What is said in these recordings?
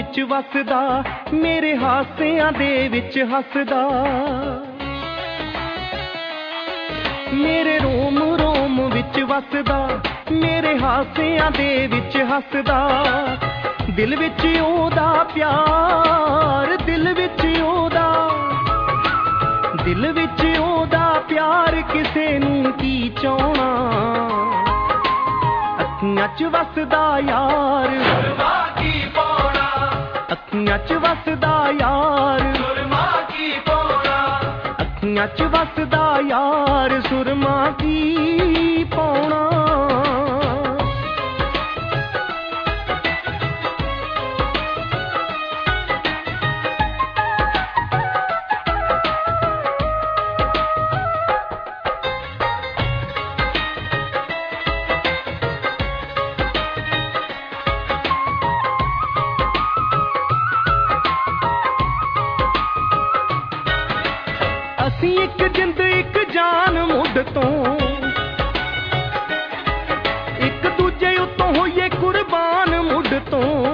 ਵਿੱਚ ਵਸਦਾ, ਮੇਰੇ ਹਾਸਿਆਂ ਦੇ ਵਿੱਚ ਹੱਸਦਾ। ਮੇਰੇ ਰੋਮ ਰੋਮ ਵਿੱਚ ਵਸਦਾ, ਮੇਰੇ ਹਾਸਿਆਂ ਦੇ ਵਿੱਚ ਹੱਸਦਾ। ਦਿਲ ਵਿੱਚ ਉਹਦਾ ਪਿਆਰ, ਦਿਲ ਵਿੱਚ ਉਹਦਾ, ਦਿਲ ਵਿੱਚ ਉਹਦਾ ਪਿਆਰ, ਕਿਸੇ ਨੂੰ ਕੀ ਚਾਹੁਣਾ। ਅੱਖੀਆਂ 'ਚ ਵਸਦਾ ਯਾਰ, ਸੁਰਮਾ ਕੀ ਪਾਉਣਾ। ਅੱਖੀਆਂ 'ਚ ਵਸਦਾ ਯਾਰ, ਸੁਰਮਾ ਕੀ ਪਾਉਣਾ। ਅੱਖੀਆਂ 'ਚ ਵਸਦਾ ਯਾਰ, ਸੁਰਮਾ ਕੀ ਪਾਉਣਾ। ਅਸੀਂ ਇੱਕ ਜਿੰਦ ਇੱਕ ਜਾਨ ਮੁੱਢ ਤੋਂ, ਇੱਕ ਦੂਜੇ ਉੱਤੋਂ ਹੋਈਏ ਕੁਰਬਾਨ ਮੁੱਢ ਤੋਂ।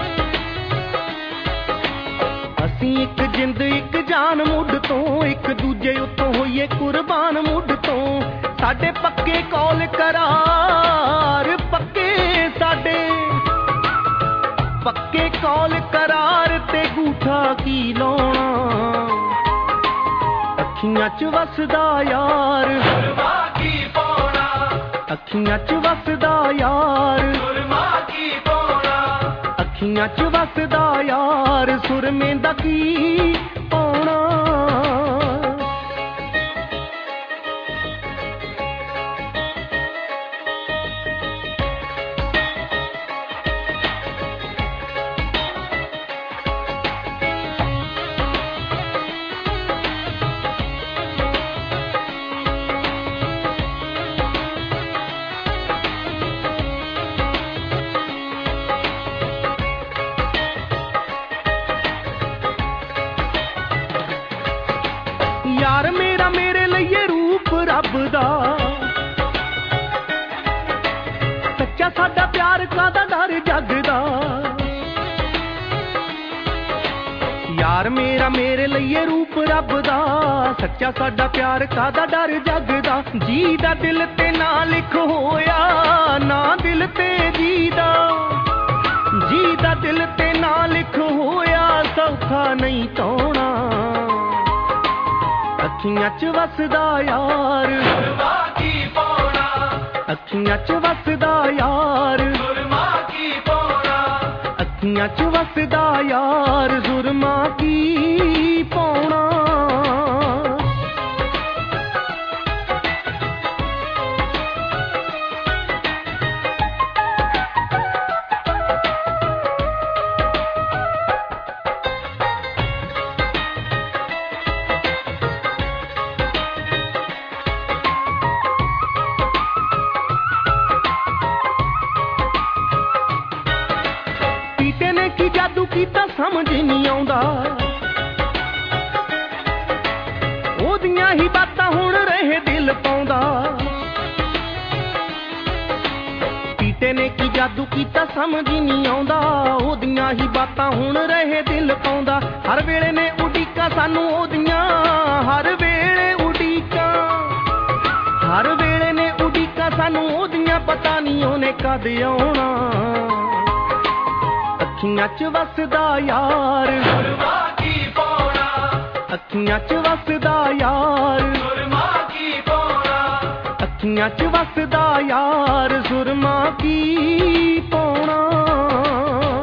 ਅਸੀਂ ਇੱਕ ਜਿੰਦ ਇੱਕ ਜਾਨ ਮੁੱਢ ਤੋਂ, ਇੱਕ ਦੂਜੇ ਉੱਤੋਂ ਹੋਈਏ ਕੁਰਬਾਨ ਮੁੱਢ ਤੋਂ। ਸਾਡੇ ਪੱਕੇ ਕੌਲ ਕਰਾਰ, ਪੱਕੇ ਸਾਡੇ ਪੱਕੇ ਕੌਲ ਕਰਾਰ, ਤੇ ਗੂਠਾ ਕੀ ਲਾਉਣਾ। ਅੱਖੀਆਂ 'ਚ ਵਸਦਾ ਯਾਰ, ਸੁਰਮਾ ਕੀ ਪਾਉਣਾ। ਅੱਖੀਆਂ 'ਚ ਵਸਦਾ ਯਾਰ, ਸੁਰਮਾ ਕੀ ਪਾਉਣਾ। ਅੱਖੀਆਂ 'ਚ ਵਸਦਾ ਯਾਰ, ਸੁਰਮੇ ਦਾ ਕੀ ਪਾਉਣਾ। ਯਾਰ ਮੇਰਾ ਮੇਰੇ ਲਈ ਰੂਪ ਰੱਬ ਦਾ, ਸੱਚਾ ਸਾਡਾ ਪਿਆਰ ਕਾਹਦਾ ਡਰ ਜੱਗ ਦਾ। ਯਾਰ ਮੇਰਾ ਮੇਰੇ ਲਈ ਰੂਪ ਰੱਬ ਦਾ, ਸੱਚਾ ਸਾਡਾ ਪਿਆਰ ਕਾਹਦਾ ਡਰ ਜੱਗ ਦਾ। ਜੀ ਦਾ ਦਿਲ ਤੇ ਨਾ ਲਿਖ ਹੋਇਆ, ਨਾ ਦਿਲ ਤੇ ਜੀ ਦਾ। ਜੀ ਦਾ ਦਿਲ ਤੇ ਨਾ ਲਿਖ ਹੋਇਆ, ਸੌਖਾ ਨਹੀਂ ਧੋਣਾ। ਅੱਖੀਆਂ 'ਚ ਵਸਦਾ ਯਾਰ, ਸੁਰਮਾ ਕੀ ਪਾਉਣਾ। ਅੱਖੀਆਂ 'ਚ ਵਸਦਾ ਯਾਰ, ਸੁਰਮਾ ਕੀ ਪਾਉਣਾ। ਅੱਖੀਆਂ 'ਚ ਵਸਦਾ ਯਾਰ, ਸੁਰਮਾ ਕੀ ਪਾਉਣਾ। ਕੀ ਜਾਦੂ ਕੀਤਾ ਸਮਝ ਨਹੀਂ ਆਉਂਦਾ, ਉਹਦੀਆਂ ਹੀ ਬਾਤਾਂ ਹੁਣ ਰਹੇ ਦਿਲ ਪਾਉਂਦਾ। ਪੀਟੇ ਨੇ ਕੀ ਜਾਦੂ ਕੀਤਾ ਸਮਝ ਨਹੀਂ ਆਉਂਦਾ, ਉਹਦੀਆਂ ਹੀ ਬਾਤਾਂ ਹੁਣ ਰਹੇ ਦਿਲ ਪਾਉਂਦਾ। ਹਰ ਵੇਲੇ ਨੇ ਉਡੀਕਾਂ ਸਾਨੂੰ ਉਹਦੀਆਂ, ਹਰ ਵੇਲੇ ਉਡੀਕਾਂ, ਹਰ ਵੇਲੇ ਨੇ ਉਡੀਕਾਂ ਸਾਨੂੰ ਉਹਦੀਆਂ, ਪਤਾ ਨਹੀਂ ਉਹਨੇ ਕਦ ਆਉਣਾ। ਅੱਖੀਆਂ 'ਚ ਵਸਦਾ ਯਾਰ, ਸੁਰਮਾ ਕੀ ਪਾਉਣਾ। ਅੱਖੀਆਂ 'ਚ ਵਸਦਾ ਯਾਰ, ਸੁਰਮਾ ਕੀ ਪਾਉਣਾ। ਅੱਖੀਆਂ 'ਚ ਵਸਦਾ ਯਾਰ, ਸੁਰਮਾ ਕੀ ਪਾਉਣਾ।